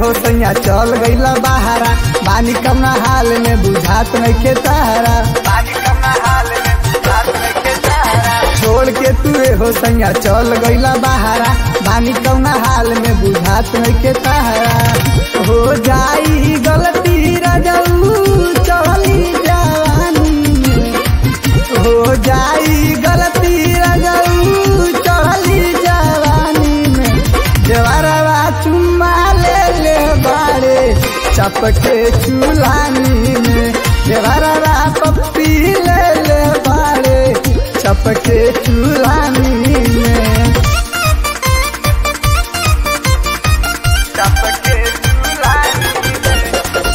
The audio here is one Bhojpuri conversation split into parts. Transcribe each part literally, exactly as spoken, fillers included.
हो सैया चल गईला बहारा, बानी कमना हाल में बुझात नइखे तारा, बानी कमना हाल में बुझात नइखे तारा। छोड़ के तू हो सैया चल गईला बहारा, बानी कमना हाल में बुझात नइखे तारा। हो जाई गलती रजऊ चली जवानी में, हो जाई गलती रजऊ चली जवानी में। देवरवा चुम्मा ले ले बाड़े चपके चूल्हानी में, देवरवा पप्पी ले ले बाड़े चपके चूल्हानी में। चपके चूल्हानी में,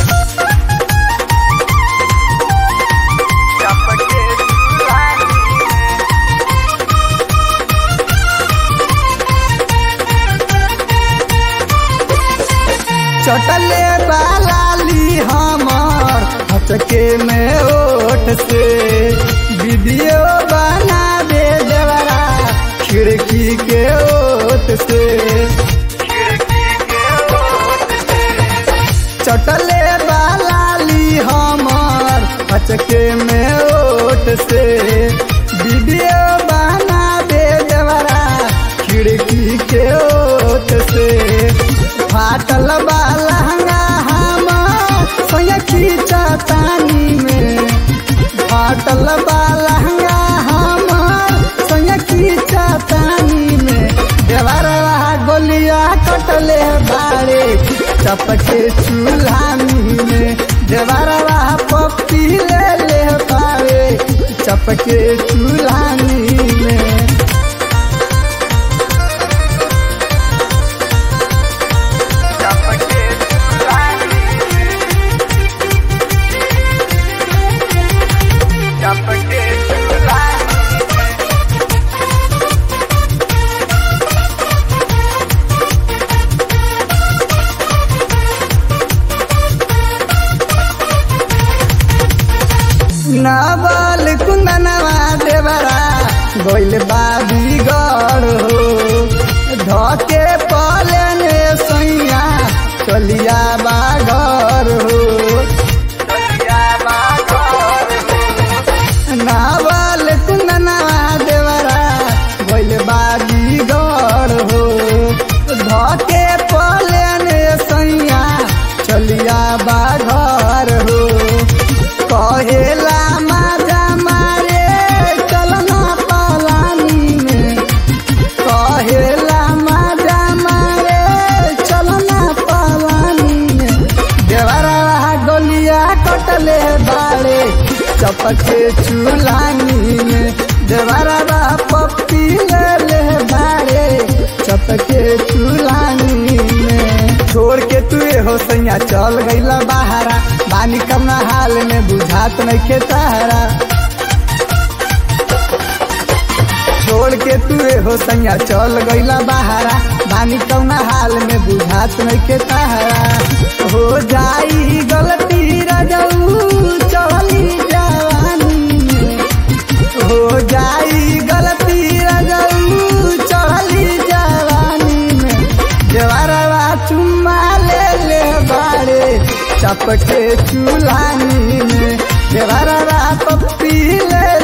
चपके चूल्हानी में। चटले बालाली हमार हचके में ओठ से, वीडियो बना दे देवरा खिड़की के ओट से, खिड़की के ओट से। चटले बालाली हमार हचके में ओठ से, वीडियो बना दे देवरा खिड़की के ओट से। फाटल बालहंगा हमार सोया खींचतानी में, फाटल बालहंगा हमार सोया खींचतानी में। देवरवा गोलिया कटले बाड़े चपके चूल्हानी में, देवरवा पप्पी ले ले बाड़े चपके चूल्हानी में। नावल कुंदनवा देवरा गोइल बाबी गढ़ हो, धके पलने सैया चलिया बाघर हो, चलिया बाघर हो। नावल कुंदनवा देवरा गोइल बाबी गढ़ हो, धके पलने सैया चलिया बाघर हो। कहेला माजा मारे चलना पलानी में, कहेला माजा मारे चलना पलानी में। देवरवा गोलिया कटले बाड़े चपके चूल्हानी में, देवरवा पप्पी ले ले बाड़े चपके चूल्हानी में। छोड़ के तू हो सैया चल गईला बहारा, बानी कमना हाल में बुझात नइखे तारा। छोड़ के तू हो सैया चल गईला बहारा, बानी कमना हाल में बुझात नइखे तारा। हो जाई गलती रजऊ चली जवानी में, हो जाई गलती रजऊ चली जवानी में। देवरवा चुम्मा ले ले बाड़े चपके चूल्हानी में, देवरवा पप्पी ले